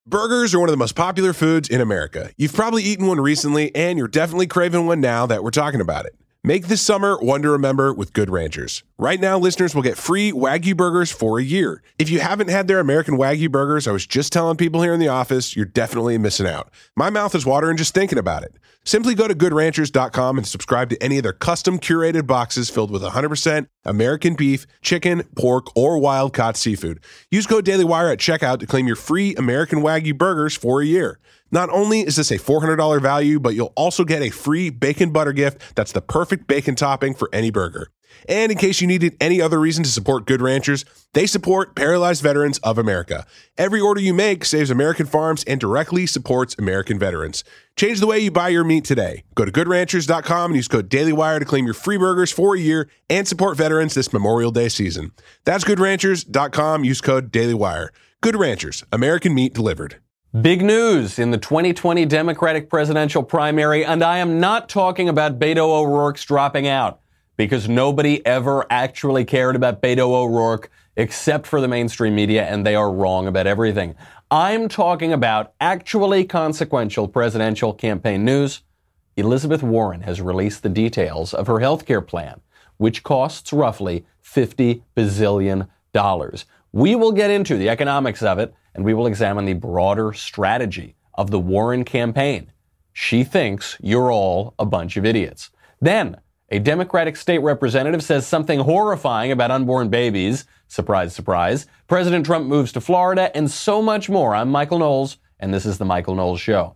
Burgers are one of the most popular foods in America. You've probably eaten one recently, and you're definitely craving one now that we're talking about it. Make this summer one to remember with Good Ranchers. Right now, listeners will get free Wagyu burgers for a year. If you haven't had their American Wagyu burgers, I was just telling people here in the office, you're definitely missing out. My mouth is watering just thinking about it. Simply go to goodranchers.com and subscribe to any of their custom curated boxes filled with 100% American beef, chicken, pork, or wild-caught seafood. Use code DailyWire at checkout to claim your free American Wagyu burgers for a year. Not only is this a $400 value, but you'll also get a free bacon butter gift that's the perfect bacon topping for any burger. And in case you needed any other reason to support Good Ranchers, they support Paralyzed Veterans of America. Every order you make saves American farms and directly supports American veterans. Change the way you buy your meat today. Go to goodranchers.com and use code DailyWire to claim your free burgers for a year and support veterans this Memorial Day season. That's goodranchers.com. Use code DailyWire. Good Ranchers, American meat delivered. Big news in the 2020 Democratic presidential primary, and I am not talking about Beto O'Rourke's dropping out, because nobody ever actually cared about Beto O'Rourke except for the mainstream media, and they are wrong about everything. I'm talking about actually consequential presidential campaign news. Elizabeth Warren has released the details of her health care plan, which costs roughly $50 bazillion. We will get into the economics of it, and we will examine the broader strategy of the Warren campaign. She thinks you're all a bunch of idiots. Then, a Democratic state representative says something horrifying about unborn babies. Surprise, surprise. President Trump moves to Florida, and so much more. I'm Michael Knowles, and this is The Michael Knowles Show.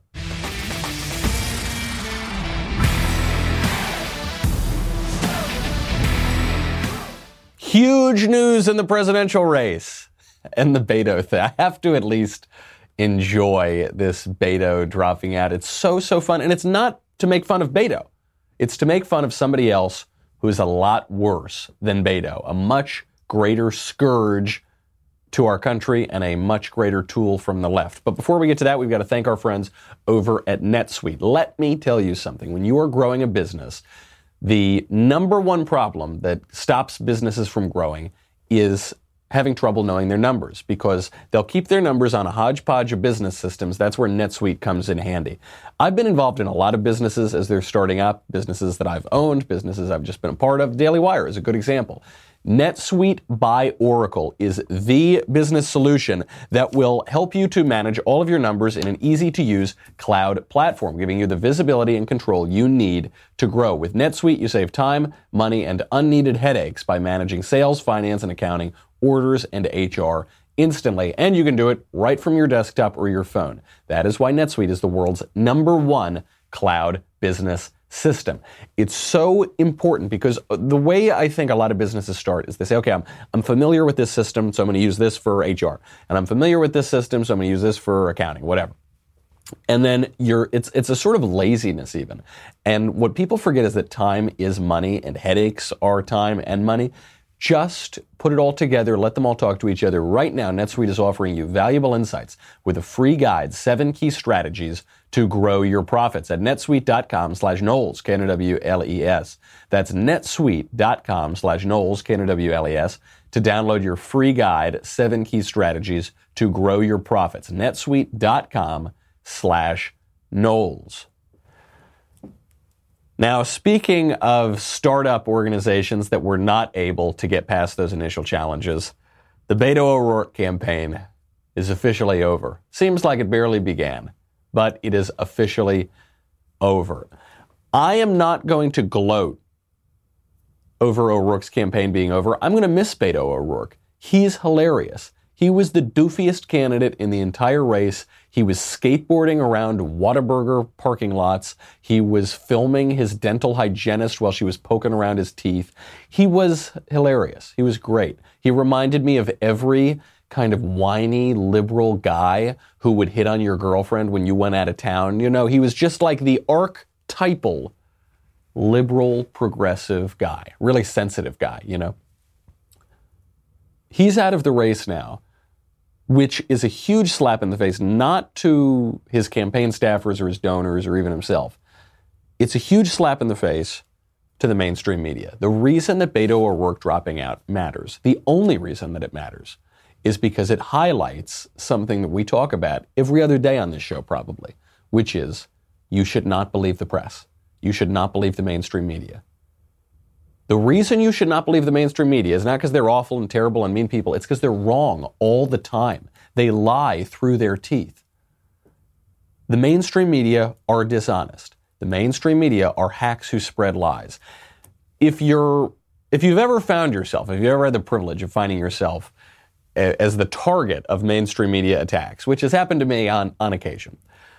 Huge news in the presidential race and the Beto thing. I have to at least enjoy this Beto dropping out. It's so fun. And it's not to make fun of Beto. It's to make fun of somebody else who's a lot worse than Beto, a much greater scourge to our country and a much greater tool from the left. But before we get to that, we've got to thank our friends over at NetSuite. Let me tell you something. When you are growing a business, the number one problem that stops businesses from growing is having trouble knowing their numbers, because they'll keep their numbers on a hodgepodge of business systems. That's where NetSuite comes in handy. I've been involved in a lot of businesses as they're starting up, businesses that I've owned, businesses I've just been a part of. Daily Wire is a good example. NetSuite by Oracle is the business solution that will help you to manage all of your numbers in an easy-to-use cloud platform, giving you the visibility and control you need to grow. With NetSuite, you save time, money, and unneeded headaches by managing sales, finance, and accounting, orders, and HR instantly. And you can do it right from your desktop or your phone. That is why NetSuite is the world's #1 cloud business system. It's so important because the way I think a lot of businesses start is they say, okay, I'm familiar with this system, so I'm going to use this for HR. And I'm familiar with this system, so I'm going to use this for accounting, whatever. And then it's a sort of laziness even. And what people forget is that time is money and headaches are time and money. Just put it all together, let them all talk to each other. Right now, NetSuite is offering you valuable insights with a free guide, 7 key strategies to grow your profits at netsuite.com/Knowles, Knowles. That's netsuite.com/Knowles, Knowles, to download your free guide, 7 key strategies to grow your profits. netsuite.com/Knowles. Now, speaking of startup organizations that were not able to get past those initial challenges, the Beto O'Rourke campaign is officially over. Seems like it barely began, but it is officially over. I am not going to gloat over O'Rourke's campaign being over. I'm going to miss Beto O'Rourke. He's hilarious. He was the doofiest candidate in the entire race. He was skateboarding around Whataburger parking lots. He was filming his dental hygienist while she was poking around his teeth. He was hilarious. He was great. He reminded me of every kind of whiny liberal guy who would hit on your girlfriend when you went out of town. You know, he was just like the archetypal liberal progressive guy, really sensitive guy, you know. He's out of the race now, which is a huge slap in the face, not to his campaign staffers or his donors or even himself. It's a huge slap in the face to the mainstream media. The reason that Beto O'Rourke dropping out matters, the only reason that it matters, is because it highlights something that we talk about every other day on this show probably, which is you should not believe the press. You should not believe the mainstream media. The reason you should not believe the mainstream media is not because they're awful and terrible and mean people. It's because they're wrong all the time. They lie through their teeth. The mainstream media are dishonest. The mainstream media are hacks who spread lies. If you've ever found yourself, if you ever had the privilege of finding yourself as the target of mainstream media attacks, which has happened to me on occasion,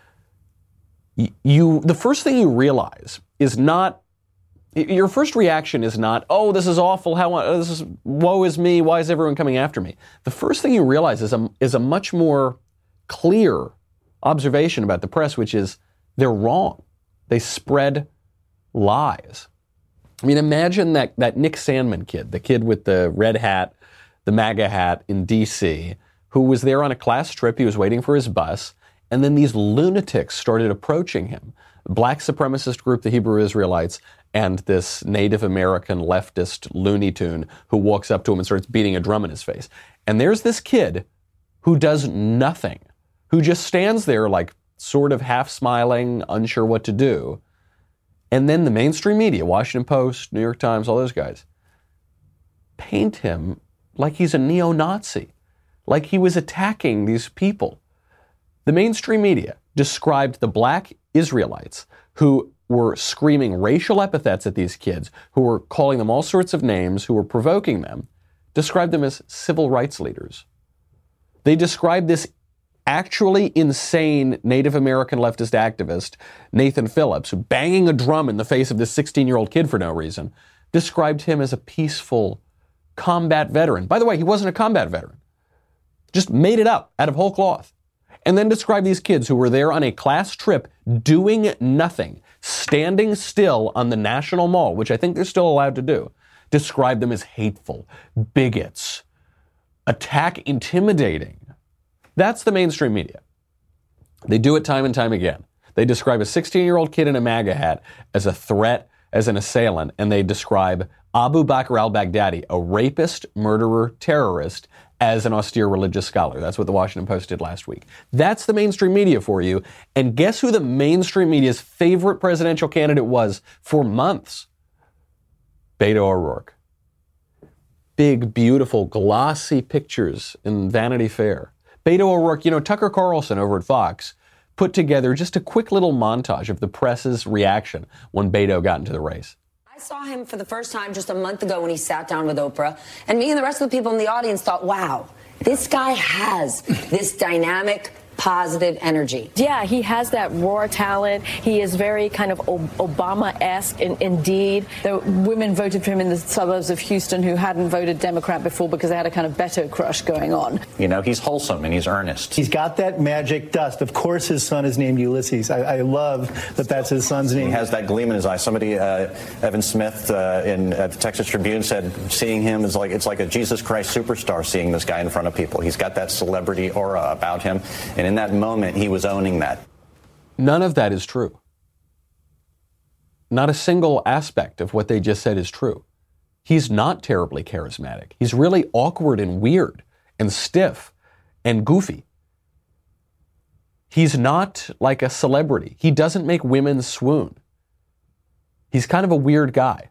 the first thing you realize is not, your first reaction is not, oh, this is awful, woe is me, why is everyone coming after me? The first thing you realize is a much more clear observation about the press, which is they're wrong. They spread lies. I mean, imagine that Nick Sandmann kid, the kid with the red hat, the MAGA hat in D.C., who was there on a class trip. He was waiting for his bus, and then these lunatics started approaching him. Black supremacist group, the Hebrew Israelites, and this Native American leftist Looney Tune who walks up to him and starts beating a drum in his face. And there's this kid who does nothing, who just stands there like sort of half smiling, unsure what to do. And then the mainstream media, Washington Post, New York Times, all those guys, paint him like he's a neo-Nazi, like he was attacking these people. The mainstream media described the black Israelites who were screaming racial epithets at these kids, who were calling them all sorts of names, who were provoking them, described them as civil rights leaders. They described this actually insane Native American leftist activist, Nathan Phillips, who banging a drum in the face of this 16-year-old kid for no reason, described him as a peaceful combat veteran. By the way, he wasn't a combat veteran. Just made it up out of whole cloth. And then described these kids who were there on a class trip doing nothing, standing still on the National Mall, which I think they're still allowed to do, described them as hateful, bigots, intimidating. That's the mainstream media. They do it time and time again. They describe a 16-year-old kid in a MAGA hat as a threat, as an assailant, and they describe Abu Bakr al-Baghdadi, a rapist, murderer, terrorist, as an austere religious scholar. That's what the Washington Post did last week. That's the mainstream media for you. And guess who the mainstream media's favorite presidential candidate was for months? Beto O'Rourke. Big, beautiful, glossy pictures in Vanity Fair. Beto O'Rourke, Tucker Carlson over at Fox put together just a quick little montage of the press's reaction when Beto got into the race. I saw him for the first time just a month ago when he sat down with Oprah, and me and the rest of the people in the audience thought, wow, this guy has this dynamic, positive energy. Yeah, he has that raw talent. He is very kind of Obama-esque indeed. The women voted for him in the suburbs of Houston who hadn't voted Democrat before because they had a kind of Beto crush going on. He's wholesome and he's earnest. He's got that magic dust. Of course his son is named Ulysses. I love that that's his son's name. He has that gleam in his eye. Somebody, Evan Smith at the Texas Tribune said seeing him is it's like a Jesus Christ superstar seeing this guy in front of people. He's got that celebrity aura about him. And in that moment, he was owning that. None of that is true. Not a single aspect of what they just said is true. He's not terribly charismatic. He's really awkward and weird and stiff and goofy. He's not like a celebrity. He doesn't make women swoon. He's kind of a weird guy.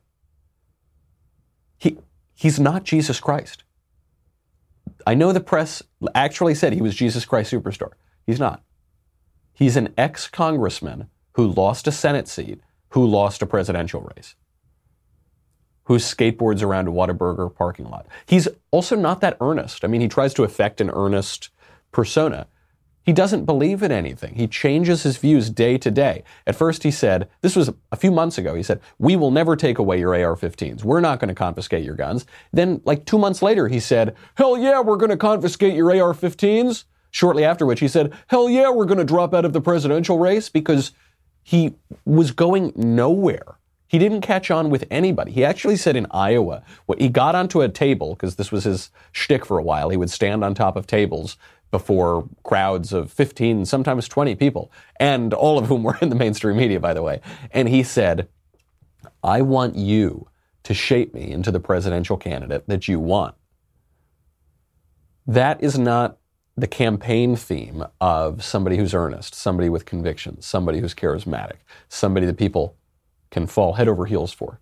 He's not Jesus Christ. I know the press actually said he was Jesus Christ Superstar. He's not. He's an ex-congressman who lost a Senate seat, who lost a presidential race, who skateboards around a Whataburger parking lot. He's also not that earnest. I mean, he tries to affect an earnest persona. He doesn't believe in anything. He changes his views day to day. At first he said, this was a few months ago, he said, we will never take away your AR-15s. We're not going to confiscate your guns. Then, 2 months later, he said, hell yeah, we're going to confiscate your AR-15s. Shortly after which he said, hell yeah, we're going to drop out of the presidential race, because he was going nowhere. He didn't catch on with anybody. He actually said in Iowa, he got onto a table, because this was his shtick for a while. He would stand on top of tables before crowds of 15, sometimes 20 people, and all of whom were in the mainstream media, by the way. And he said, I want you to shape me into the presidential candidate that you want. That is not the campaign theme of somebody who's earnest, somebody with convictions, somebody who's charismatic, somebody that people can fall head over heels for.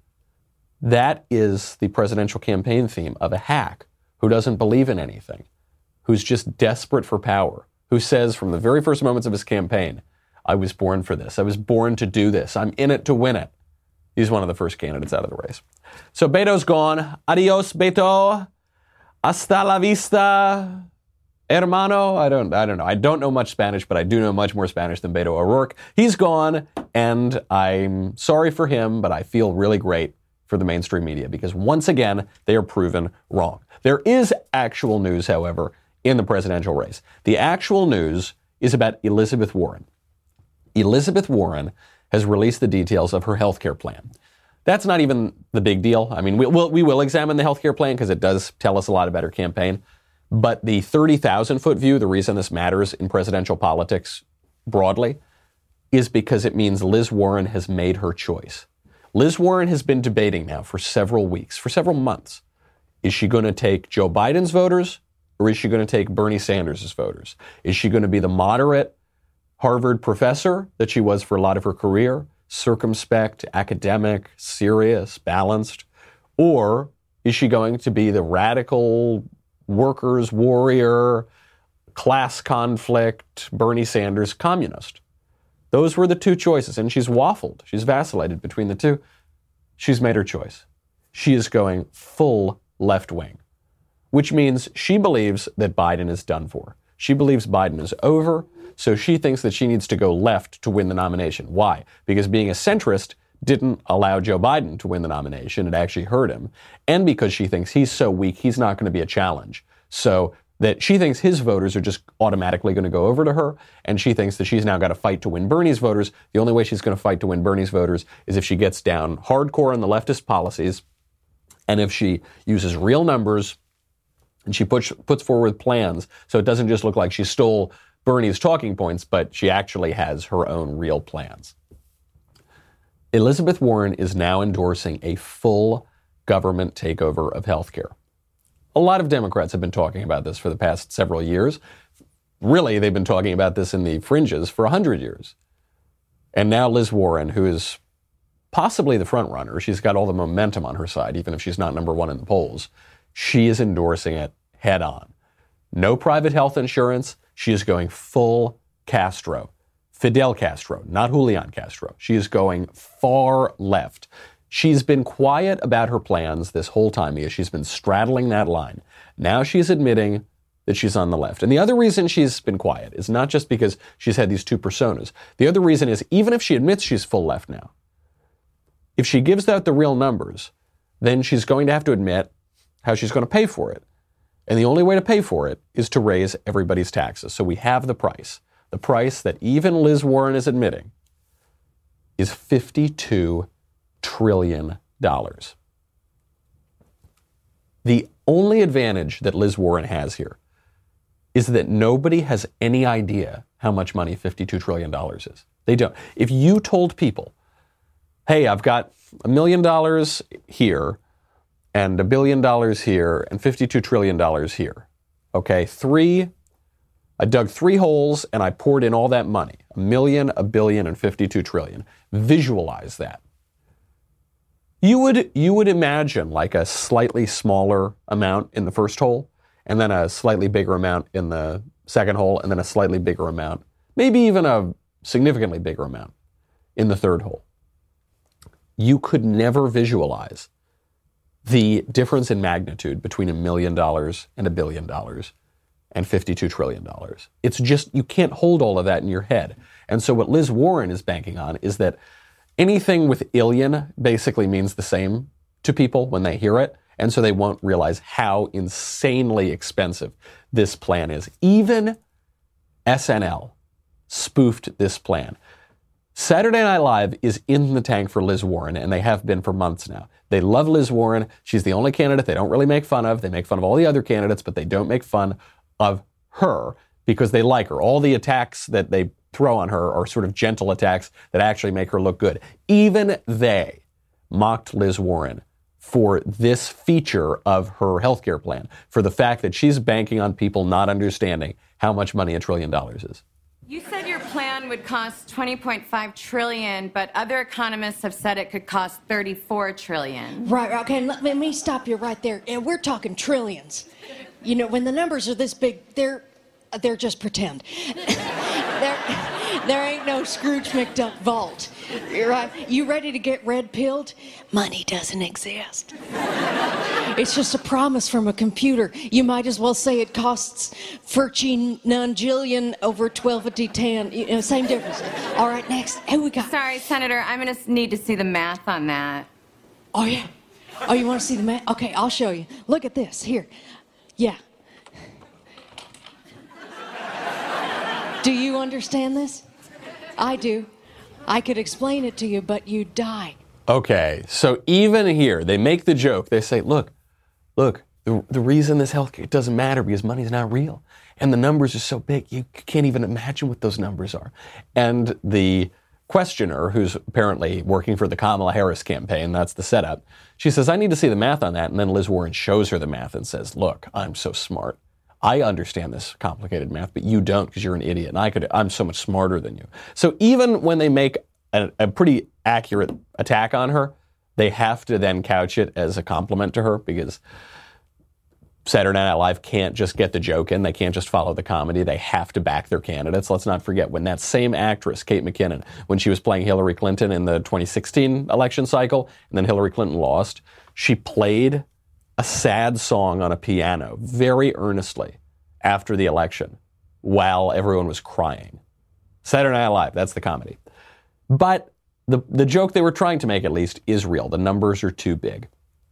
That is the presidential campaign theme of a hack who doesn't believe in anything, who's just desperate for power, who says from the very first moments of his campaign, I was born for this. I was born to do this. I'm in it to win it. He's one of the first candidates out of the race. So Beto's gone. Adios, Beto. Hasta la vista, hermano. I don't know. I don't know much Spanish, but I do know much more Spanish than Beto O'Rourke. He's gone, and I'm sorry for him, but I feel really great for the mainstream media because once again, they are proven wrong. There is actual news, however, in the presidential race. The actual news is about Elizabeth Warren. Elizabeth Warren has released the details of her health care plan. That's not even the big deal. I mean, we will examine the health care plan because it does tell us a lot about her campaign. But the 30,000-foot view, the reason this matters in presidential politics broadly, is because it means Liz Warren has made her choice. Liz Warren has been debating now for several weeks, for several months. Is she going to take Joe Biden's voters or is she going to take Bernie Sanders' voters? Is she going to be the moderate Harvard professor that she was for a lot of her career, circumspect, academic, serious, balanced? Or is she going to be the radical workers' warrior, class conflict, Bernie Sanders communist? Those were the two choices, and she's waffled. She's vacillated between the two. She's made her choice. She is going full left wing, which means she believes that Biden is done for. She believes Biden is over, so she thinks that she needs to go left to win the nomination. Why? Because being a centrist didn't allow Joe Biden to win the nomination. It actually hurt him. And because she thinks he's so weak, he's not going to be a challenge. So that she thinks his voters are just automatically going to go over to her, and she thinks that she's now got to fight to win Bernie's voters. The only way she's going to fight to win Bernie's voters is if she gets down hardcore on the leftist policies, and if she uses real numbers, and she puts forward plans so it doesn't just look like she stole Bernie's talking points, but she actually has her own real plans. Elizabeth Warren is now endorsing a full government takeover of healthcare. A lot of Democrats have been talking about this for the past several years. Really, they've been talking about this in the fringes for 100 years. And now Liz Warren, who is possibly the front runner, she's got all the momentum on her side, even if she's not number one in the polls, she is endorsing it head on. No private health insurance. She is going full Castro. Fidel Castro, not Julian Castro. She is going far left. She's been quiet about her plans this whole time because she's been straddling that line. Now she's admitting that she's on the left. And the other reason she's been quiet is not just because she's had these two personas. The other reason is even if she admits she's full left now, if she gives out the real numbers, then she's going to have to admit how she's going to pay for it. And the only way to pay for it is to raise everybody's taxes. So we have the price. The price that even Liz Warren is admitting is $52 trillion. The only advantage that Liz Warren has here is that nobody has any idea how much money $52 trillion is. They don't. If you told people, hey, I've got $1 million here and $1 billion here and $52 trillion here, okay, I dug 3 holes and I poured in all that money, $1 million, $1 billion, and $52 trillion. Visualize that. You would imagine like a slightly smaller amount in the first hole, and then a slightly bigger amount in the second hole, and then a slightly bigger amount, maybe even a significantly bigger amount in the third hole. You could never visualize the difference in magnitude between $1 million and $1 billion and $52 trillion. It's just, you can't hold all of that in your head. And so what Liz Warren is banking on is that anything with illion basically means the same to people when they hear it, and so they won't realize how insanely expensive this plan is. Even SNL spoofed this plan. Saturday Night Live is in the tank for Liz Warren, and they have been for months now. They love Liz Warren. She's the only candidate they don't really make fun of. They make fun of all the other candidates, but they don't make fun of her because they like her. All the attacks that they throw on her are sort of gentle attacks that actually make her look good. Even they mocked Liz Warren for this feature of her healthcare plan, for the fact that she's banking on people not understanding how much money $1 trillion is. You said your plan would cost $20.5 trillion, but other economists have said it could cost $34 trillion. Right, okay, let me stop you right there. And we're talking trillions. You know, when the numbers are this big, they're just pretend. There ain't no Scrooge McDuck vault. You're right. You ready to get red-pilled? Money doesn't exist. It's just a promise from a computer. You might as well say it costs 14 nonjillion over 12/10. You know, same difference. All right, next. Who we got? Sorry, Senator, I'm going to need to see the math on that. Oh, yeah? Oh, you want to see the math? Okay, I'll show you. Look at this. Here. Yeah. Do you understand this? I do. I could explain it to you, but you'd die. Okay, so even here, they make the joke. They say, look, the reason this healthcare doesn't matter because money's not real. And the numbers are so big, you can't even imagine what those numbers are. And the questioner, who's apparently working for the Kamala Harris campaign, that's the setup, she says, I need to see the math on that. And then Liz Warren shows her the math and says, look, I'm so smart. I understand this complicated math, but you don't because you're an idiot. And I'm so much smarter than you. So even when they make a pretty accurate attack on her, they have to then couch it as a compliment to her because Saturday Night Live can't just get the joke in. They can't just follow the comedy. They have to back their candidates. Let's not forget when that same actress, Kate McKinnon, when she was playing Hillary Clinton in the 2016 election cycle, and then Hillary Clinton lost, she played a sad song on a piano very earnestly after the election while everyone was crying. Saturday Night Live, that's the comedy. But the joke they were trying to make, at least, is real. The numbers are too big.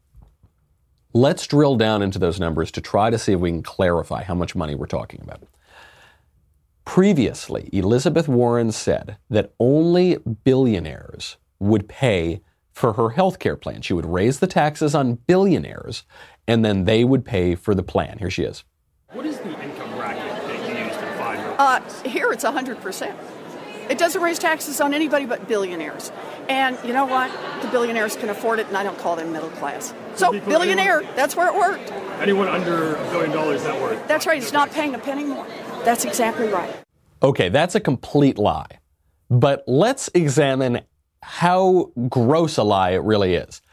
Let's drill down into those numbers to try to see if we can clarify how much money we're talking about. Previously, Elizabeth Warren said that only billionaires would pay for her health care plan. She would raise the taxes on billionaires, and then they would pay for the plan. Here she is. What is the income bracket that you use to define? Here it's 100%. It doesn't raise taxes on anybody but billionaires. And you know what? The billionaires can afford it, and I don't call them middle class. So billionaire, that's where it worked. Anyone under $1 billion, that worked. That's right. He's not paying a penny more. That's exactly right. Okay, that's a complete lie. But let's examine how gross a lie it really is.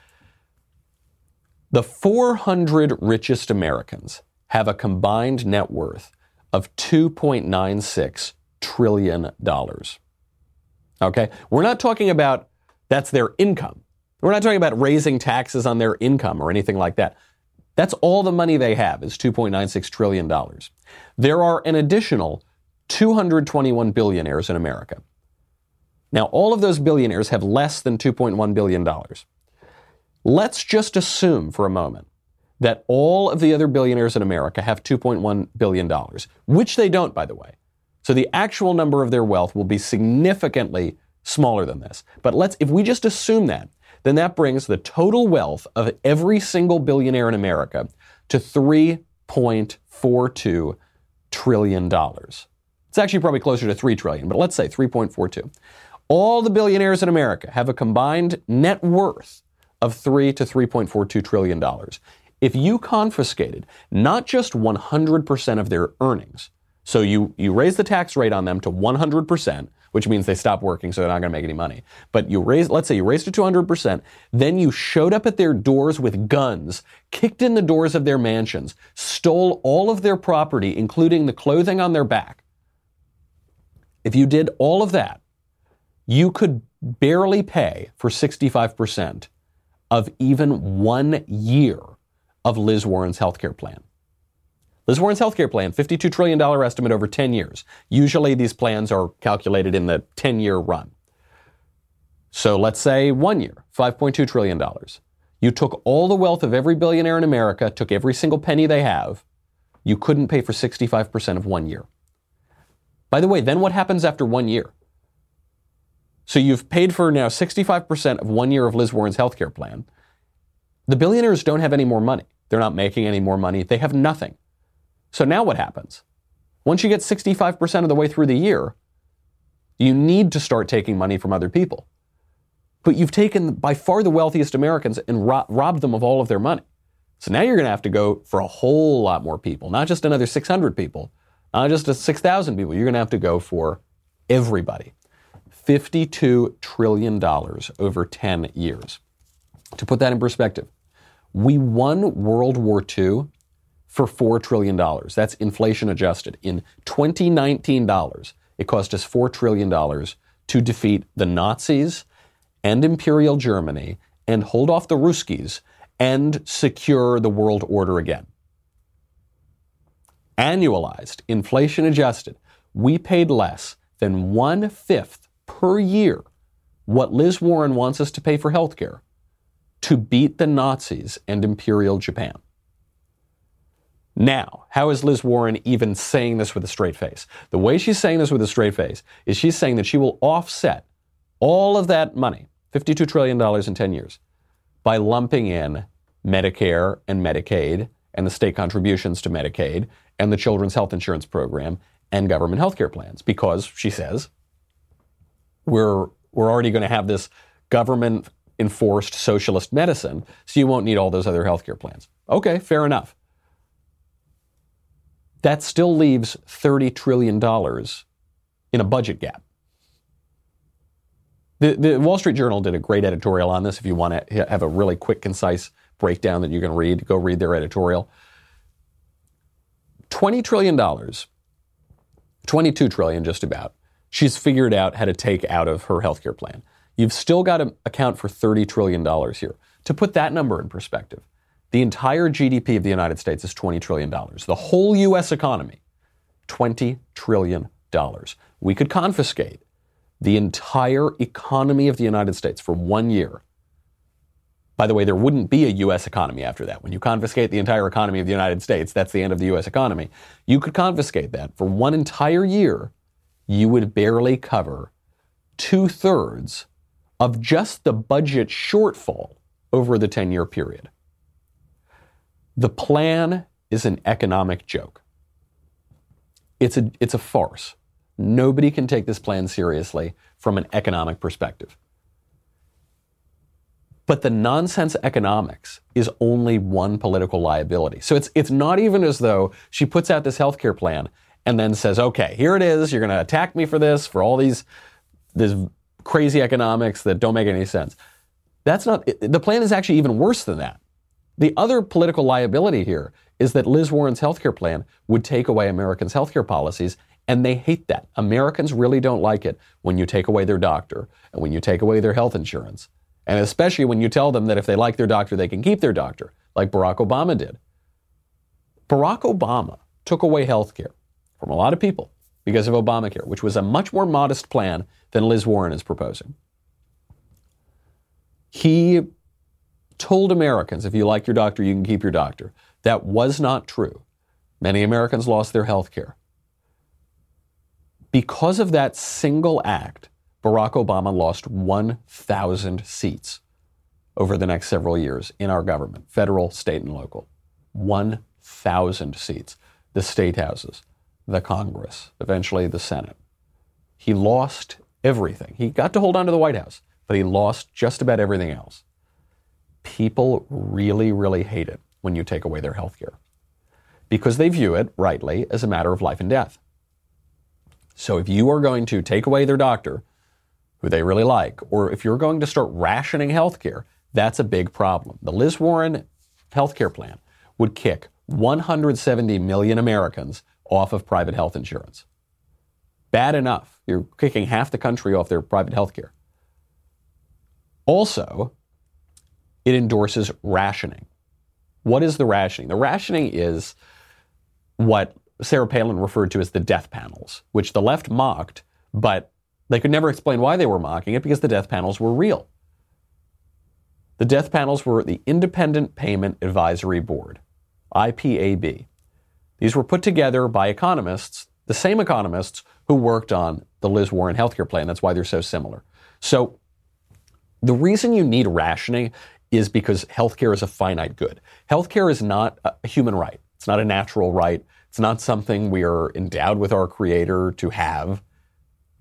The 400 richest Americans have a combined net worth of $2.96 trillion. Okay? We're not talking about that's their income. We're not talking about raising taxes on their income or anything like that. That's all the money they have is $2.96 trillion. There are an additional 221 billionaires in America. Now, all of those billionaires have less than $2.1 billion. Let's just assume for a moment that all of the other billionaires in America have $2.1 billion, which they don't, by the way. So the actual number of their wealth will be significantly smaller than this. But if we just assume that, then that brings the total wealth of every single billionaire in America to $3.42 trillion. It's actually probably closer to $3 trillion, but let's say 3.42. All the billionaires in America have a combined net worth of $3 to $3.42 trillion. If you confiscated not just 100% of their earnings, so you raise the tax rate on them to 100%, which means they stop working, so they're not going to make any money. But let's say you raised it to 100%, then you showed up at their doors with guns, kicked in the doors of their mansions, stole all of their property, including the clothing on their back. If you did all of that, you could barely pay for 65% of even 1 year of Liz Warren's healthcare plan. Liz Warren's healthcare plan, $52 trillion estimate over 10 years. Usually these plans are calculated in the 10-year run. So let's say 1 year, $5.2 trillion. You took all the wealth of every billionaire in America, took every single penny they have. You couldn't pay for 65% of 1 year. By the way, then what happens after 1 year? So you've paid for now 65% of 1 year of Liz Warren's healthcare plan. The billionaires don't have any more money. They're not making any more money. They have nothing. So now what happens? Once you get 65% of the way through the year, you need to start taking money from other people. But you've taken by far the wealthiest Americans and robbed them of all of their money. So now you're going to have to go for a whole lot more people, not just another 600 people, not just 6,000 people. You're going to have to go for everybody. $52 trillion over 10 years. To put that in perspective, we won World War II for $4 trillion. That's inflation adjusted. In 2019 dollars, it cost us $4 trillion to defeat the Nazis and Imperial Germany and hold off the Ruskies and secure the world order again. Annualized, inflation adjusted, we paid less than 1/5 per year what Liz Warren wants us to pay for healthcare to beat the Nazis and Imperial Japan. Now, how is Liz Warren even saying this with a straight face? The way she's saying this with a straight face is she's saying that she will offset all of that money, $52 trillion in 10 years, by lumping in Medicare and Medicaid and the state contributions to Medicaid and the Children's Health Insurance Program and government health care plans, because, she says, we're already going to have this government-enforced socialist medicine, so you won't need all those other health care plans. Okay, fair enough. That still leaves $30 trillion in a budget gap. The Wall Street Journal did a great editorial on this. If you want to have a really quick, concise breakdown that you can read, go read their editorial. $20 trillion, $22 trillion just about, she's figured out how to take out of her healthcare plan. You've still got to account for $30 trillion here. To put that number in perspective, the entire GDP of the United States is $20 trillion. The whole U.S. economy, $20 trillion. We could confiscate the entire economy of the United States for 1 year. By the way, there wouldn't be a U.S. economy after that. When you confiscate the entire economy of the United States, that's the end of the U.S. economy. You could confiscate that for 1 entire year. You would barely cover 2/3 of just the budget shortfall over the 10-year period. The plan is an economic joke. It's a farce. Nobody can take this plan seriously from an economic perspective. But the nonsense economics is only one political liability. So it's not even as though she puts out this healthcare plan and then says, okay, here it is. You're going to attack me for this crazy economics that don't make any sense. That's not, the plan is actually even worse than that. The other political liability here is that Liz Warren's healthcare plan would take away Americans' healthcare policies, and they hate that. Americans really don't like it when you take away their doctor and when you take away their health insurance, and especially when you tell them that if they like their doctor, they can keep their doctor, like Barack Obama did. Barack Obama took away healthcare from a lot of people because of Obamacare, which was a much more modest plan than Liz Warren is proposing. He told Americans, if you like your doctor, you can keep your doctor. That was not true. Many Americans lost their health care. Because of that single act, Barack Obama lost 1,000 seats over the next several years in our government, federal, state, and local. 1,000 seats. The state houses, the Congress, eventually the Senate. He lost everything. He got to hold on to the White House, but he lost just about everything else. People really, really hate it when you take away their health care because they view it, rightly, as a matter of life and death. So if you are going to take away their doctor, who they really like, or if you're going to start rationing health care, that's a big problem. The Liz Warren health care plan would kick 170 million Americans off of private health insurance. Bad enough. You're kicking half the country off their private health care. Also, it endorses rationing. What is the rationing? The rationing is what Sarah Palin referred to as the death panels, which the left mocked, but they could never explain why they were mocking it because the death panels were real. The death panels were the Independent Payment Advisory Board, IPAB. These were put together by economists, the same economists who worked on the Liz Warren healthcare plan. That's why they're so similar. So the reason you need rationing is because healthcare is a finite good. Healthcare is not a human right. It's not a natural right. It's not something we are endowed with our Creator to have.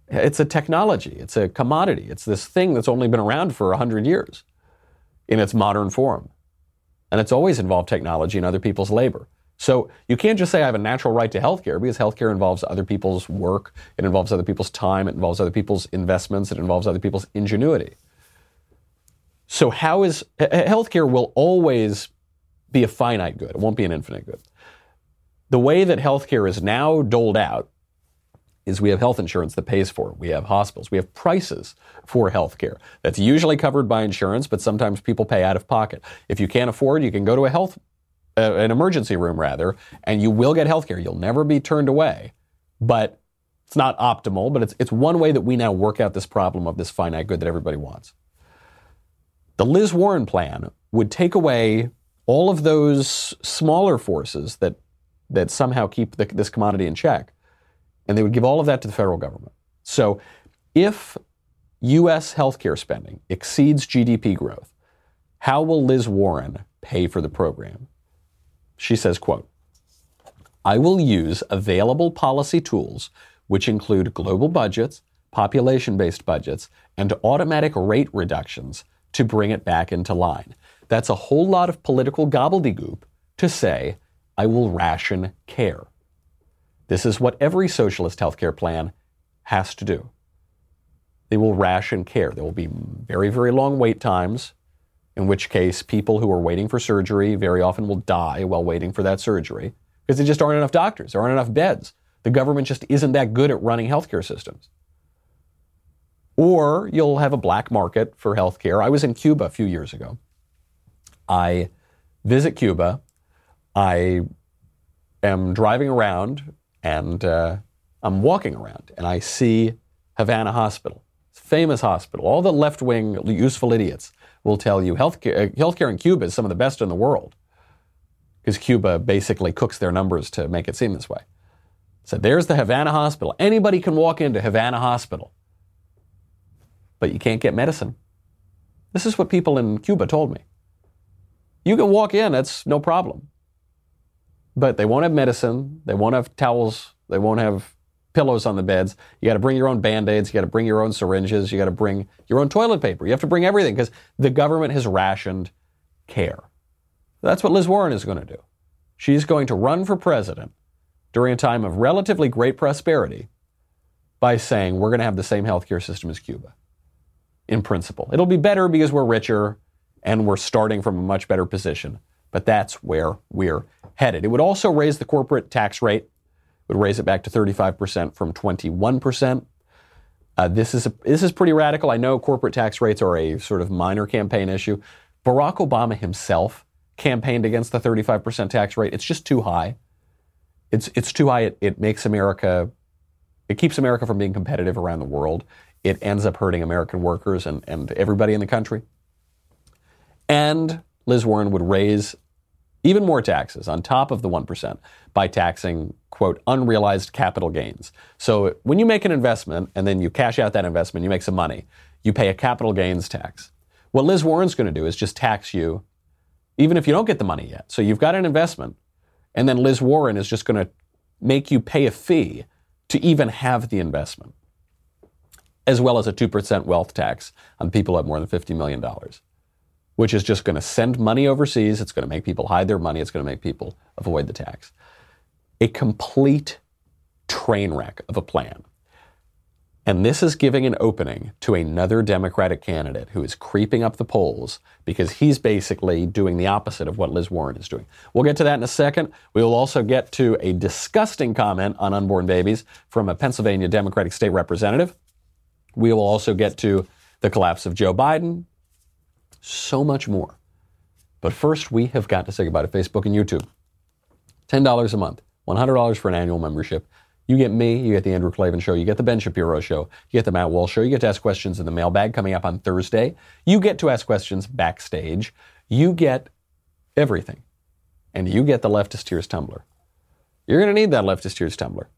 It's a technology. It's a commodity. It's this thing that's only been around for 100 years in its modern form. And it's always involved technology and other people's labor. So you can't just say I have a natural right to healthcare, because healthcare involves other people's work, it involves other people's time, it involves other people's investments, it involves other people's ingenuity. So healthcare will always be a finite good. It won't be an infinite good. The way that healthcare is now doled out is we have health insurance that pays for it. We have hospitals. We have prices for healthcare. That's usually covered by insurance, but sometimes people pay out of pocket. If you can't afford, you can go to an emergency room rather, and you will get healthcare. You'll never be turned away. But it's not optimal, but it's one way that we now work out this problem of this finite good that everybody wants. The Liz Warren plan would take away all of those smaller forces that somehow keep this commodity in check, and they would give all of that to the federal government. So if U.S. healthcare spending exceeds GDP growth, how will Liz Warren pay for the program? She says, quote, I will use available policy tools, which include global budgets, population-based budgets, and automatic rate reductions to bring it back into line. That's a whole lot of political gobbledygook to say, I will ration care. This is what every socialist healthcare plan has to do. They will ration care. There will be very, very long wait times, in which case people who are waiting for surgery very often will die while waiting for that surgery because there just aren't enough doctors. There aren't enough beds. The government just isn't that good at running healthcare systems. Or you'll have a black market for healthcare. I was in Cuba a few years ago. I visit Cuba. I am driving around and I'm walking around and I see Havana Hospital. It's a famous hospital. All the left-wing useful idiots will tell you healthcare in Cuba is some of the best in the world because Cuba basically cooks their numbers to make it seem this way. So there's the Havana Hospital. Anybody can walk into Havana Hospital, but you can't get medicine. This is what people in Cuba told me. You can walk in, that's no problem. But they won't have medicine, they won't have towels, they won't have pillows on the beds. You got to bring your own Band-Aids, you got to bring your own syringes, you got to bring your own toilet paper. You have to bring everything because the government has rationed care. That's what Liz Warren is going to do. She's going to run for president during a time of relatively great prosperity by saying we're going to have the same healthcare system as Cuba, in principle. It'll be better because we're richer and we're starting from a much better position, but that's where we're headed. It would also raise the corporate tax rate. It would raise it back to 35% from 21%. This is pretty radical. I know corporate tax rates are a sort of minor campaign issue. Barack Obama himself campaigned against the 35% tax rate. It's just too high. It's too high. It makes America, it keeps America from being competitive around the world. It ends up hurting American workers and everybody in the country. And Liz Warren would raise even more taxes on top of the 1% by taxing, quote, unrealized capital gains. So when you make an investment and then you cash out that investment, you make some money, you pay a capital gains tax. What Liz Warren's going to do is just tax you even if you don't get the money yet. So you've got an investment, and then Liz Warren is just going to make you pay a fee to even have the investment, as well as a 2% wealth tax on people who have more than $50 million, which is just going to send money overseas. It's going to make people hide their money. It's going to make people avoid the tax. A complete train wreck of a plan. And this is giving an opening to another Democratic candidate who is creeping up the polls because he's basically doing the opposite of what Liz Warren is doing. We'll get to that in a second. We will also get to a disgusting comment on unborn babies from a Pennsylvania Democratic state representative. We will also get to the collapse of Joe Biden. So much more. But first, we have got to say goodbye to Facebook and YouTube. $10 a month, $100 for an annual membership. You get me, you get the Andrew Klavan Show, you get the Ben Shapiro Show, you get the Matt Walsh Show, you get to ask questions in the mailbag coming up on Thursday. You get to ask questions backstage. You get everything. And you get the Leftist Tears Tumbler. You're going to need that Leftist Tears Tumbler.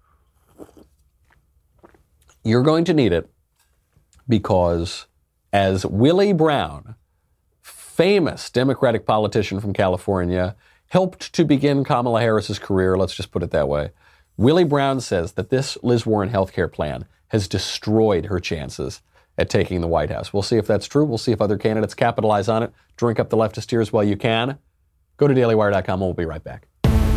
You're going to need it because as Willie Brown, famous Democratic politician from California, helped to begin Kamala Harris's career, let's just put it that way, Willie Brown says that this Liz Warren healthcare plan has destroyed her chances at taking the White House. We'll see if that's true. We'll see if other candidates capitalize on it. Drink up the leftist tears while you can. Go to dailywire.com and we'll be right back.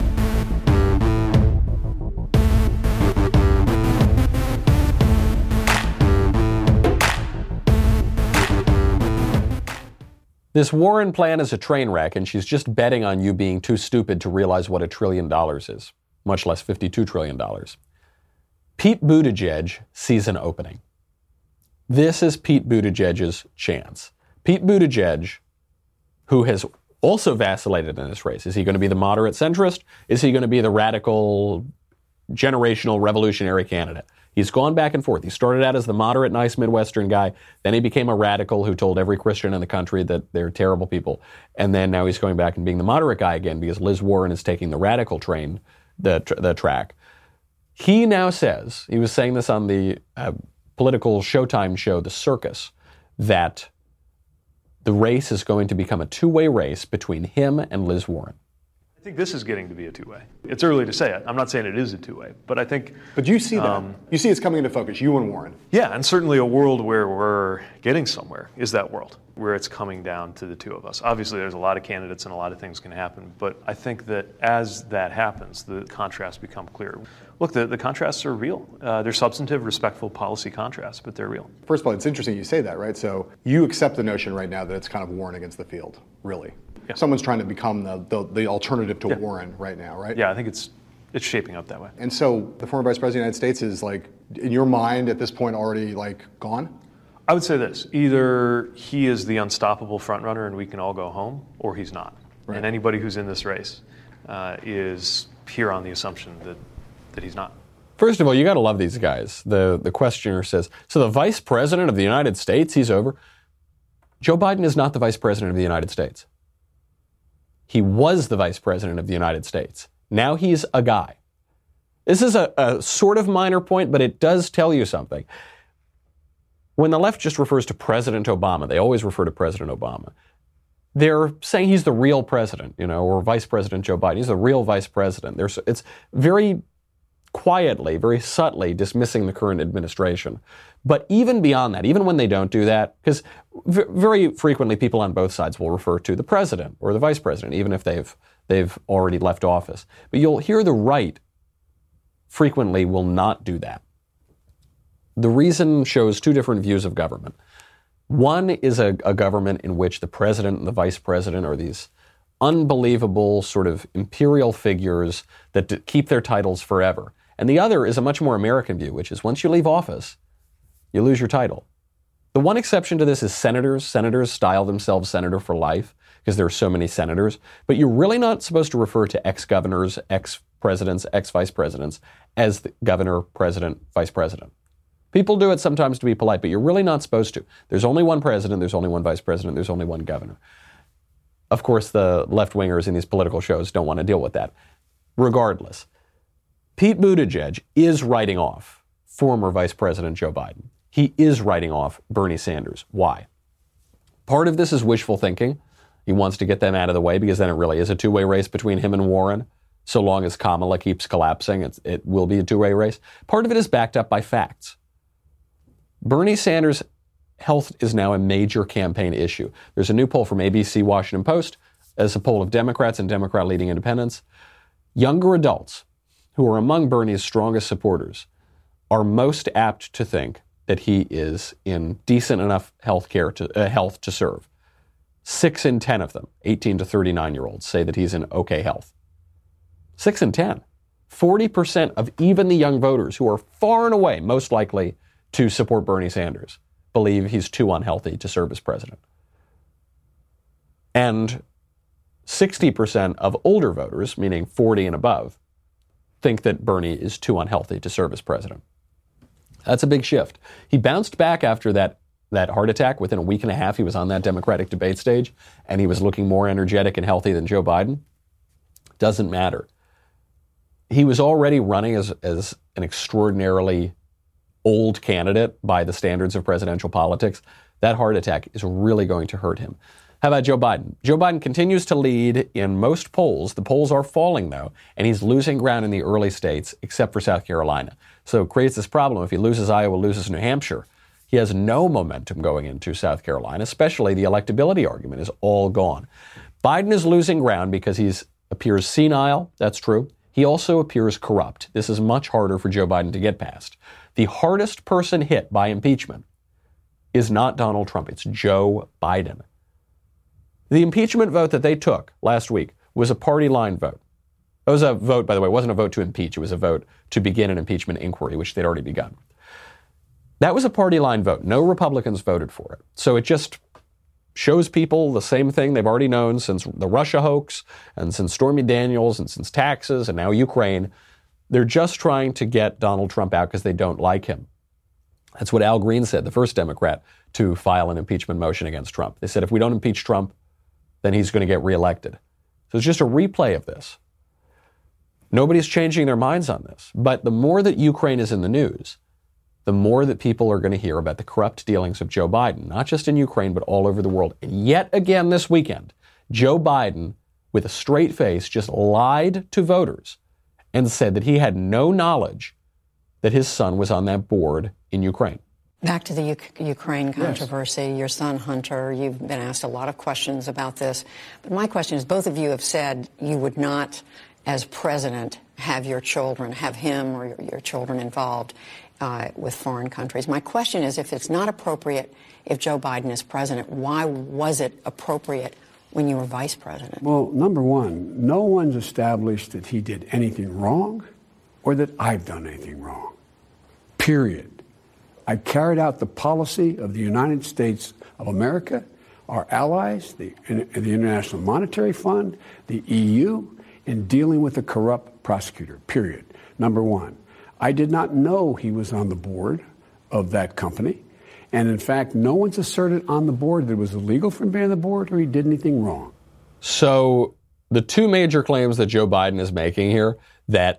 This Warren plan is a train wreck, and she's just betting on you being too stupid to realize what $1 trillion is, much less $52 trillion. Pete Buttigieg sees an opening. This is Pete Buttigieg's chance. Pete Buttigieg, who has also vacillated in this race. Is he going to be the moderate centrist? Is he going to be the radical, generational, revolutionary candidate? He's gone back and forth. He started out as the moderate, nice Midwestern guy. Then he became a radical who told every Christian in the country that they're terrible people. And then now he's going back and being the moderate guy again because Liz Warren is taking the radical train, the track. He now says, he was saying this on the political Showtime show, The Circus, that the race is going to become a two-way race between him and Liz Warren. I think this is getting to be a two-way. It's early to say it. I'm not saying it is a two-way, but I think... But you see that. You see it's coming into focus, you and Warren. Yeah, and certainly a world where we're getting somewhere is that world, where it's coming down to the two of us. Obviously, there's a lot of candidates and a lot of things can happen, but I think that as that happens, the contrasts become clear. Look, the contrasts are real. They're substantive, respectful policy contrasts, but they're real. First of all, it's interesting you say that, right? So you accept the notion right now that it's kind of Warren against the field, really. Yeah. Someone's trying to become the alternative to Warren right now, right? Yeah, I think it's shaping up that way. And so the former Vice President of the United States is, like, in your mind at this point already, like, gone? I would say this. Either he is the unstoppable frontrunner and we can all go home, or he's not. Right. And anybody who's in this race is here on the assumption that he's not. First of all, you got to love these guys. The questioner says, so the Vice President of the United States, he's over. Joe Biden is not the Vice President of the United States. He was the Vice President of the United States. Now he's a guy. This is a sort of minor point, but it does tell you something. When the left just refers to President Obama, they always refer to President Obama. They're saying he's the real president, or Vice President Joe Biden. He's the real vice president. It's very quietly, very subtly dismissing the current administration. But even beyond that, even when they don't do that, because very frequently people on both sides will refer to the president or the vice president, even if they've already left office. But you'll hear the right frequently will not do that. The reason shows two different views of government. One is a government in which the president and the vice president are these unbelievable sort of imperial figures that keep their titles forever. And the other is a much more American view, which is once you leave office, you lose your title. The one exception to this is senators. Senators style themselves senator for life because there are so many senators. But you're really not supposed to refer to ex-governors, ex-presidents, ex-vice presidents as the governor, president, vice president. People do it sometimes to be polite, but you're really not supposed to. There's only one president, there's only one vice president, there's only one governor. Of course, the left-wingers in these political shows don't want to deal with that. Regardless, Pete Buttigieg is writing off former Vice President Joe Biden. He is writing off Bernie Sanders. Why? Part of this is wishful thinking. He wants to get them out of the way because then it really is a two-way race between him and Warren. So long as Kamala keeps collapsing, it will be a two-way race. Part of it is backed up by facts. Bernie Sanders' health is now a major campaign issue. There's a new poll from ABC Washington Post as a poll of Democrats and Democrat-leading independents. Younger adults, who are among Bernie's strongest supporters, are most apt to think that he is in decent enough health to serve. 6 in 10 of them, 18 to 39-year-olds, say that he's in okay health. 6 in 10. 40% of even the young voters who are far and away most likely to support Bernie Sanders believe he's too unhealthy to serve as president. And 60% of older voters, meaning 40 and above, think that Bernie is too unhealthy to serve as president. That's a big shift. He bounced back after that heart attack. Within a week and a half, he was on that Democratic debate stage, and he was looking more energetic and healthy than Joe Biden. Doesn't matter. He was already running as an extraordinarily old candidate by the standards of presidential politics. That heart attack is really going to hurt him. How about Joe Biden? Joe Biden continues to lead in most polls. The polls are falling, though, and he's losing ground in the early states, except for South Carolina. So it creates this problem. If he loses Iowa, loses New Hampshire, he has no momentum going into South Carolina, especially the electability argument is all gone. Biden is losing ground because he appears senile. That's true. He also appears corrupt. This is much harder for Joe Biden to get past. The hardest person hit by impeachment is not Donald Trump. It's Joe Biden. The impeachment vote that they took last week was a party line vote. It was a vote, by the way, it wasn't a vote to impeach. It was a vote to begin an impeachment inquiry, which they'd already begun. That was a party line vote. No Republicans voted for it. So it just shows people the same thing they've already known since the Russia hoax and since Stormy Daniels and since taxes and now Ukraine. They're just trying to get Donald Trump out because they don't like him. That's what Al Green said, the first Democrat to file an impeachment motion against Trump. They said if we don't impeach Trump, then he's going to get reelected. So it's just a replay of this. Nobody's changing their minds on this. But the more that Ukraine is in the news, the more that people are going to hear about the corrupt dealings of Joe Biden, not just in Ukraine, but all over the world. And yet again this weekend, Joe Biden, with a straight face, just lied to voters and said that he had no knowledge that his son was on that board in Ukraine. Back to the Ukraine controversy, yes. Your son, Hunter, you've been asked a lot of questions about this. But my question is, both of you have said you would not, as president, have your children, have him or your children involved with foreign countries. My question is, if it's not appropriate if Joe Biden is president, why was it appropriate when you were vice president? Well, number one, no one's established that he did anything wrong or that I've done anything wrong. Period. I carried out the policy of the United States of America, our allies, the International Monetary Fund, the EU, in dealing with a corrupt prosecutor, period. Number one, I did not know he was on the board of that company. And in fact, no one's asserted on the board that it was illegal for him being on the board or he did anything wrong. So the two major claims that Joe Biden is making here, that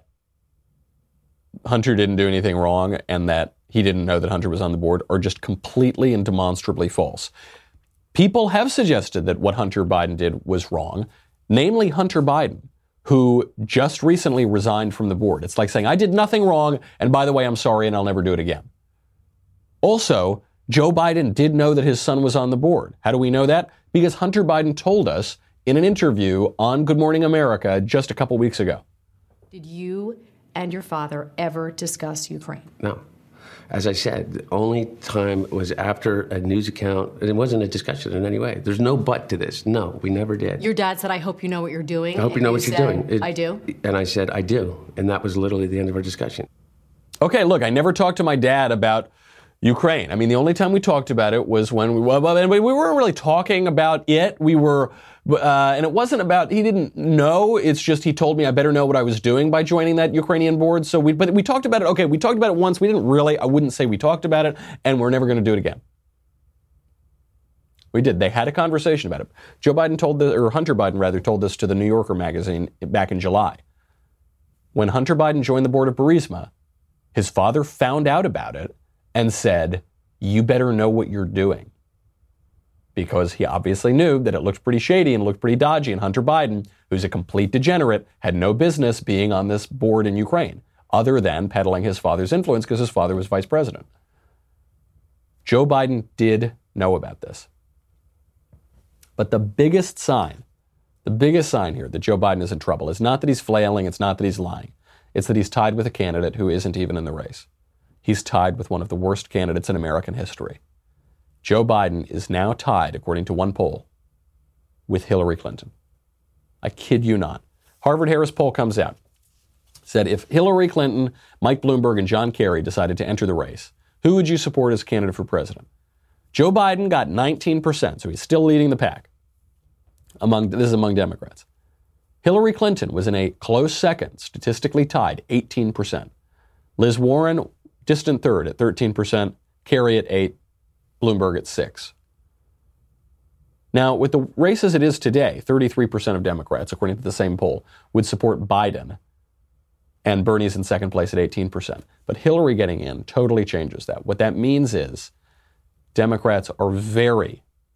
Hunter didn't do anything wrong and that he didn't know that Hunter was on the board, are just completely and demonstrably false. People have suggested that what Hunter Biden did was wrong, namely Hunter Biden, who just recently resigned from the board. It's like saying, I did nothing wrong, and by the way, I'm sorry, and I'll never do it again. Also, Joe Biden did know that his son was on the board. How do we know that? Because Hunter Biden told us in an interview on Good Morning America just a couple weeks ago. Did you and your father ever discuss Ukraine? No. As I said, the only time was after a news account. It wasn't a discussion in any way. There's no but to this. No, we never did. Your dad said, I hope you know what you're doing. I hope you know what you're doing. I do. And I said, I do. And that was literally the end of our discussion. Okay, look, I never talked to my dad about Ukraine. I mean, the only time we talked about it was when we weren't really talking about it. We were, and it wasn't about, he didn't know. It's just he told me I better know what I was doing by joining that Ukrainian board. So but we talked about it. Okay, we talked about it once. We didn't really, I wouldn't say we talked about it, and we're never going to do it again. We did. They had a conversation about it. Joe Biden Hunter Biden rather told this to the New Yorker magazine back in July. When Hunter Biden joined the board of Burisma, his father found out about it and said, you better know what you're doing. Because he obviously knew that it looked pretty shady and looked pretty dodgy, and Hunter Biden, who's a complete degenerate, had no business being on this board in Ukraine, other than peddling his father's influence because his father was vice president. Joe Biden did know about this. But the biggest sign here that Joe Biden is in trouble is not that he's flailing, it's not that he's lying. It's that he's tied with a candidate who isn't even in the race. He's tied with one of the worst candidates in American history. Joe Biden is now tied, according to one poll, with Hillary Clinton. I kid you not. Harvard-Harris poll comes out. Said if Hillary Clinton, Mike Bloomberg, and John Kerry decided to enter the race, who would you support as candidate for president? Joe Biden got 19%, so he's still leading the pack. This is among Democrats. Hillary Clinton was in a close second, statistically tied, 18%. Liz Warren, distant third at 13%, Kerry at 8%, Bloomberg at 6%. Now, with the race as it is today, 33% of Democrats, according to the same poll, would support Biden, and Bernie's in second place at 18%. But Hillary getting in totally changes that. What that means is Democrats are very,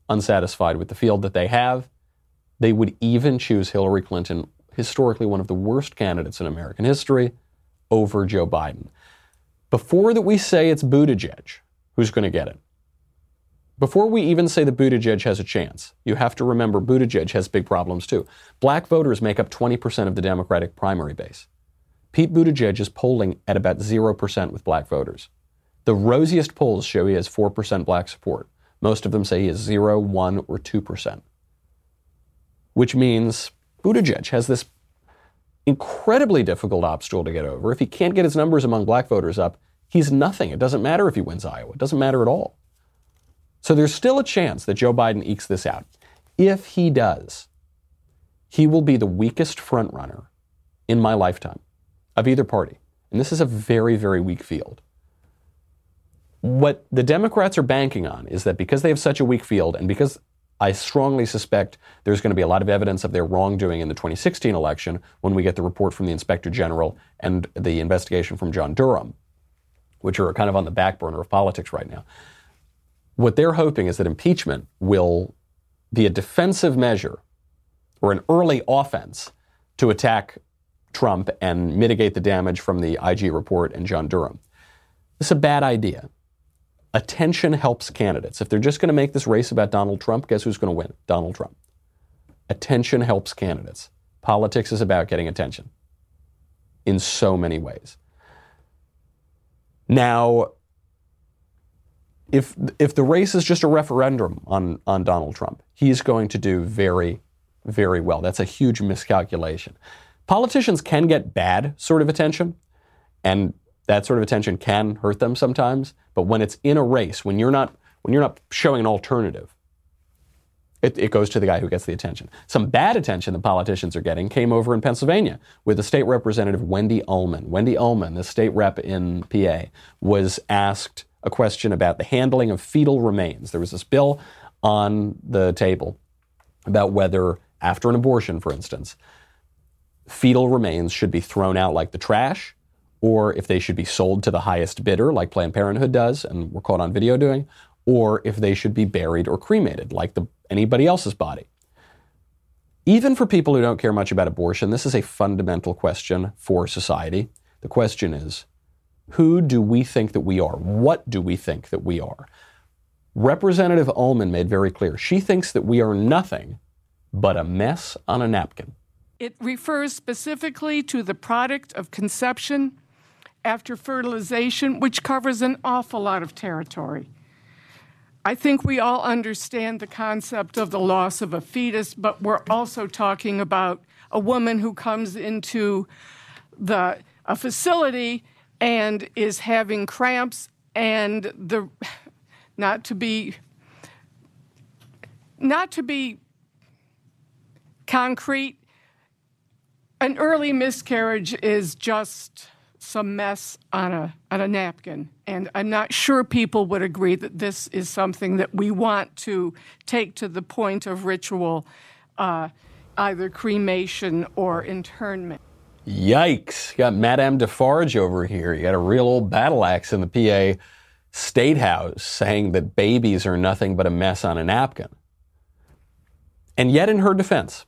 unsatisfied with the field that they have. They would even choose Hillary Clinton, historically one of the worst candidates in American history, over Joe Biden. Before that we say it's Buttigieg who's going to get it, before we even say that Buttigieg has a chance, you have to remember Buttigieg has big problems too. Black voters make up 20% of the Democratic primary base. Pete Buttigieg is polling at about 0% with black voters. The rosiest polls show he has 4% black support. Most of them say he is 0, 1, or 2%. Which means Buttigieg has this incredibly difficult obstacle to get over. If he can't get his numbers among black voters up, he's nothing. It doesn't matter if he wins Iowa. It doesn't matter at all. So there's still a chance that Joe Biden ekes this out. If he does, he will be the weakest frontrunner in my lifetime of either party. And this is a very, very weak field. What the Democrats are banking on is that because they have such a weak field, and because I strongly suspect there's going to be a lot of evidence of their wrongdoing in the 2016 election when we get the report from the Inspector General and the investigation from John Durham, which are kind of on the back burner of politics right now. What they're hoping is that impeachment will be a defensive measure or an early offense to attack Trump and mitigate the damage from the IG report and John Durham. This is a bad idea. Attention helps candidates. If they're just going to make this race about Donald Trump, guess who's going to win? Donald Trump. Attention helps candidates. Politics is about getting attention in so many ways. Now, if the race is just a referendum on Donald Trump, he's going to do very, very well. That's a huge miscalculation. Politicians can get bad sort of attention, and that sort of attention can hurt them sometimes. But when it's in a race, when you're not showing an alternative, it goes to the guy who gets the attention. Some bad attention that politicians are getting came over in Pennsylvania with the state representative Wendy Ullman. Wendy Ullman, the state rep in PA, was asked a question about the handling of fetal remains. There was this bill on the table about whether, after an abortion, for instance, fetal remains should be thrown out like the trash, or if they should be sold to the highest bidder, like Planned Parenthood does, and we're caught on video doing, or if they should be buried or cremated, like anybody else's body. Even for people who don't care much about abortion, this is a fundamental question for society. The question is, who do we think that we are? What do we think that we are? Representative Ullman made very clear, she thinks that we are nothing but a mess on a napkin. It refers specifically to the product of conception after fertilization, which covers an awful lot of territory. I think we all understand the concept of the loss of a fetus, but we're also talking about a woman who comes into a facility and is having cramps, and not to be concrete, an early miscarriage is just some mess on a napkin. And I'm not sure people would agree that this is something that we want to take to the point of ritual, either cremation or internment. Yikes. You got Madame Defarge over here. You got a real old battle axe in the PA State House saying that babies are nothing but a mess on a napkin. And yet in her defense,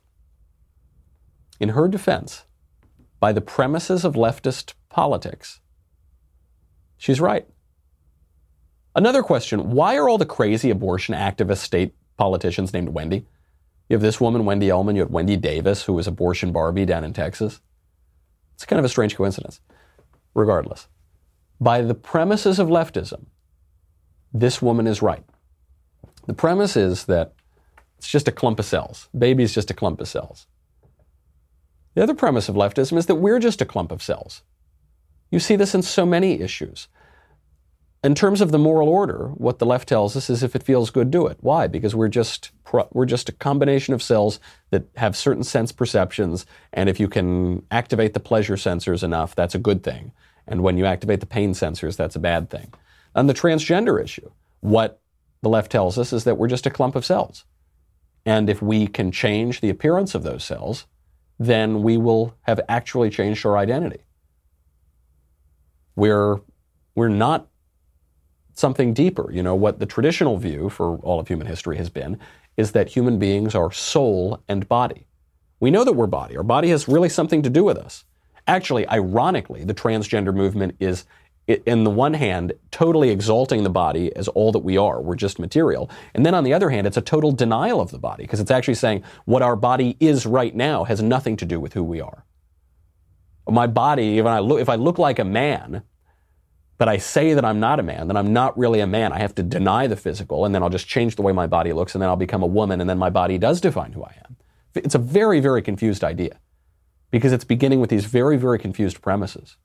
by the premises of leftist politics, she's right. Another question, why are all the crazy abortion activist state politicians named Wendy? You have this woman, Wendy Ullman, you have Wendy Davis, who was abortion Barbie down in Texas. It's kind of a strange coincidence. Regardless, by the premises of leftism, this woman is right. The premise is that it's just a clump of cells. Baby's just a clump of cells. The other premise of leftism is that we're just a clump of cells. You see this in so many issues. In terms of the moral order, what the left tells us is if it feels good, do it. Why? Because we're just a combination of cells that have certain sense perceptions, and if you can activate the pleasure sensors enough, that's a good thing. And when you activate the pain sensors, that's a bad thing. On the transgender issue, what the left tells us is that we're just a clump of cells. And if we can change the appearance of those cells, then we will have actually changed our identity. We're not something deeper. You know, what the traditional view for all of human history has been is that human beings are soul and body. We know that we're body. Our body has really something to do with us. Actually, ironically, the transgender movement is, in the one hand, totally exalting the body as all that we are. We're just material. And then on the other hand, it's a total denial of the body, because it's actually saying what our body is right now has nothing to do with who we are. My body, if I look like a man, but I say that I'm not a man, then I'm not really a man. I have to deny the physical, and then I'll just change the way my body looks, and then I'll become a woman, and then my body does define who I am. It's a very, very confused idea, because it's beginning with these very, very confused premises.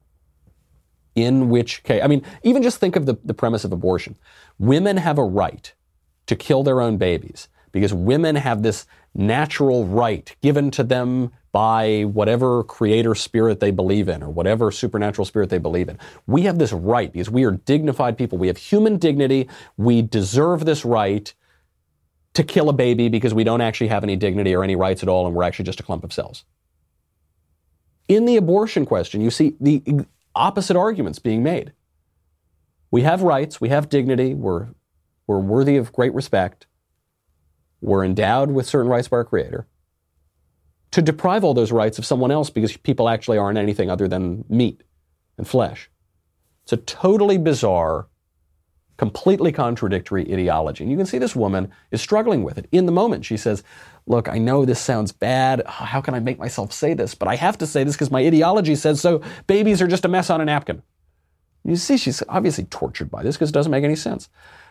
In which case, I mean, even just think of the premise of abortion. Women have a right to kill their own babies because women have this natural right given to them by whatever creator spirit they believe in or whatever supernatural spirit they believe in. We have this right because we are dignified people. We have human dignity. We deserve this right to kill a baby because we don't actually have any dignity or any rights at all, and we're actually just a clump of cells. In the abortion question, you see the opposite arguments being made. We have rights, we have dignity, we're worthy of great respect, we're endowed with certain rights by our Creator. To deprive all those rights of someone else because people actually aren't anything other than meat and flesh. It's a totally bizarre, completely contradictory ideology. And you can see this woman is struggling with it. In the moment, she says, look, I know this sounds bad. How can I make myself say this? But I have to say this because my ideology says so. Babies are just a mess on a napkin. You see, she's obviously tortured by this because it doesn't make any sense.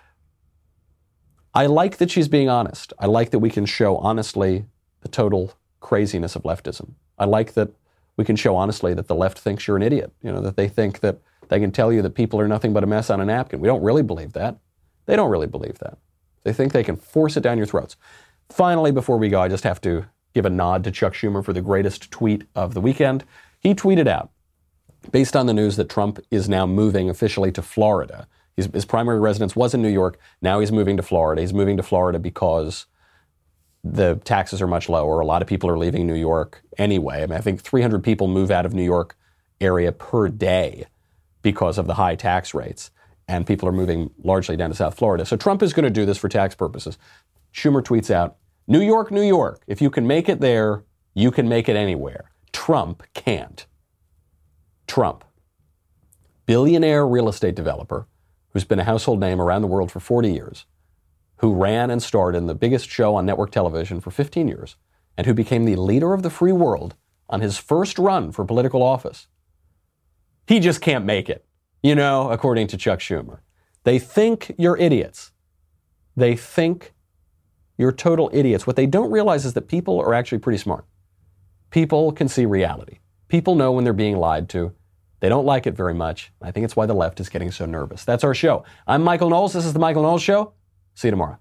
I like that she's being honest. I like that we can show honestly the total craziness of leftism. I like that we can show honestly that the left thinks you're an idiot. You know, that they think that they can tell you that people are nothing but a mess on a napkin. We don't really believe that. They don't really believe that. They think they can force it down your throats. Finally, before we go, I just have to give a nod to Chuck Schumer for the greatest tweet of the weekend. He tweeted out, based on the news that Trump is now moving officially to Florida. His primary residence was in New York. Now he's moving to Florida. He's moving to Florida because the taxes are much lower. A lot of people are leaving New York anyway. I mean, I think 300 people move out of New York area per day because of the high tax rates. And people are moving largely down to South Florida. So Trump is going to do this for tax purposes. Schumer tweets out, New York, New York. If you can make it there, you can make it anywhere. Trump can't. Trump, billionaire real estate developer who's been a household name around the world for 40 years, who ran and starred in the biggest show on network television for 15 years, and who became the leader of the free world on his first run for political office. He just can't make it, you know, according to Chuck Schumer. They think you're idiots. They think you're total idiots. What they don't realize is that people are actually pretty smart. People can see reality. People know when they're being lied to. They don't like it very much. I think it's why the left is getting so nervous. That's our show. I'm Michael Knowles. This is The Michael Knowles Show. See you tomorrow.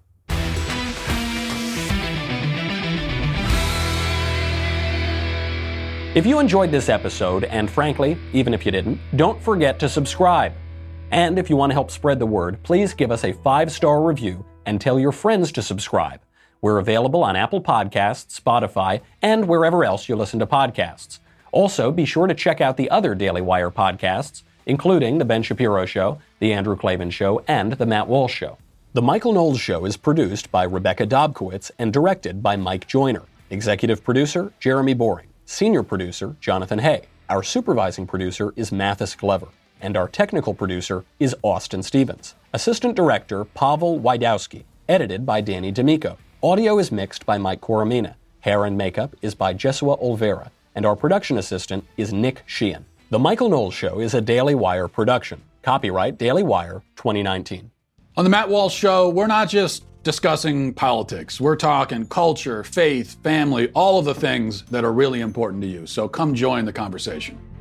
If you enjoyed this episode, and frankly, even if you didn't, don't forget to subscribe. And if you want to help spread the word, please give us a 5-star review and tell your friends to subscribe. We're available on Apple Podcasts, Spotify, and wherever else you listen to podcasts. Also, be sure to check out the other Daily Wire podcasts, including The Ben Shapiro Show, The Andrew Klavan Show, and The Matt Walsh Show. The Michael Knowles Show is produced by Rebecca Dobkowitz and directed by Mike Joyner. Executive producer, Jeremy Boring. Senior producer, Jonathan Hay. Our supervising producer is Mathis Glover. And our technical producer is Austin Stevens. Assistant director, Pavel Wydowski. Edited by Danny D'Amico. Audio is mixed by Mike Coromina. Hair and makeup is by Jesua Olvera. And our production assistant is Nick Sheehan. The Michael Knowles Show is a Daily Wire production. Copyright Daily Wire 2019. On The Matt Walsh Show, we're not just discussing politics. We're talking culture, faith, family, all of the things that are really important to you. So come join the conversation.